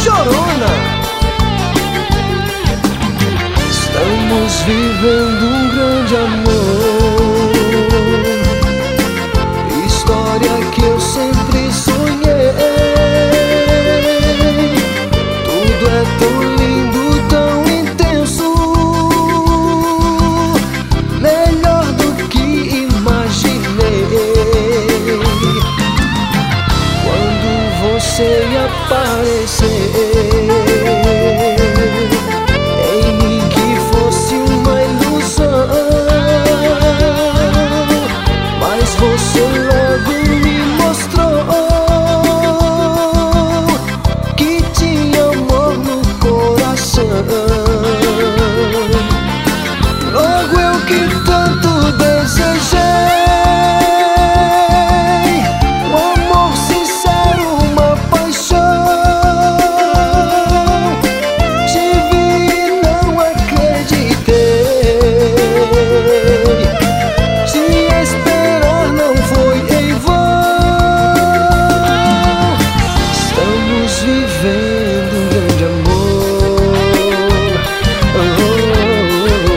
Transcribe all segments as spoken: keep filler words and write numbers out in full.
chorona. Estamos vivendo um grande amor, história que eu sempre sonhei. Tudo é tão lindo, tão intenso, melhor do que imaginei. Quando você aparecer, você logo me mostrou que tinha amor no coração. Logo eu que tanto desejei um amor sincero, uma paixão. Te vi e não acreditei. Vivendo um grande amor, oh, oh,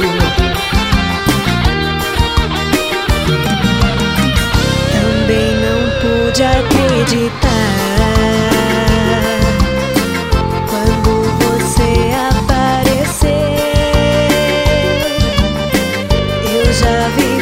oh. Também não pude acreditar quando você apareceu. Eu já vi